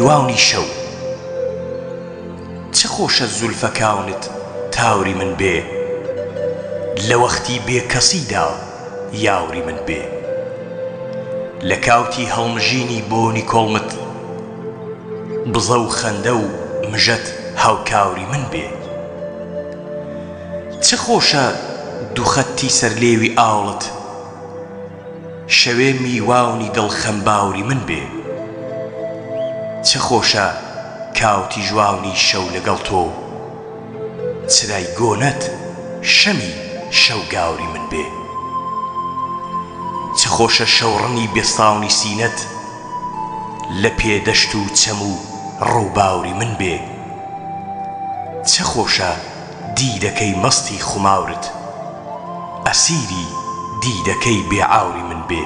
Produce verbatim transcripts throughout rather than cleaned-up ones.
میواونی شەو چه خۆشە زولفەکاونت تاوری من بێ لە وەختی بێکەسیدا یاوری من بێ لە کاوتی هەڵمژینی بۆنی کۆڵمت بزە و خەندە و مژەت هاوکاوری من بێ چه خۆشە دووخەتی سەرلێوی ئاوڵت شەوێ میواونی دڵخەمباوری من بێ چه خۆشە کاوتی جوانی شەو لەگەڵ تۆ چرای گۆنەت شەمی شەو گاوری من بێ چه خۆشە شەوڕنی بێستاونی سینەت لە پێدەشت و چەم و ڕووباوری من بێ چه خۆشە دیدەکەی مەستی خوماورت ئەسیری دیدەکەی بێعاوری من بێ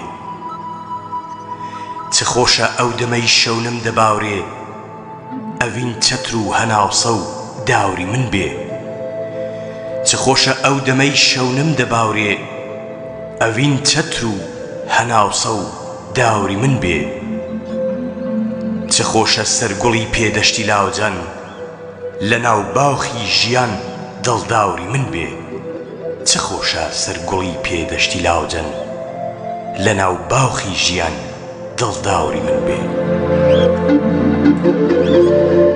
چه خۆشە ئەو دەمەی شەونم دەباورێ ئەڤین چەتر و هەناوسە و داوری من بێ چه خۆشە ئەو دەمەی شەونم دەباورێ ئەڤین چەتر و هەناوسە و داوری من بێ چه خۆشە سەرگوڵی پێدەشتی لاوجان لە ناو باوخی ژیان دڵداوری من بێ چه خۆشە سەرگوڵی پێدەشتی لاوجان لە ناو باوخی ژیان دڵداوری من بێ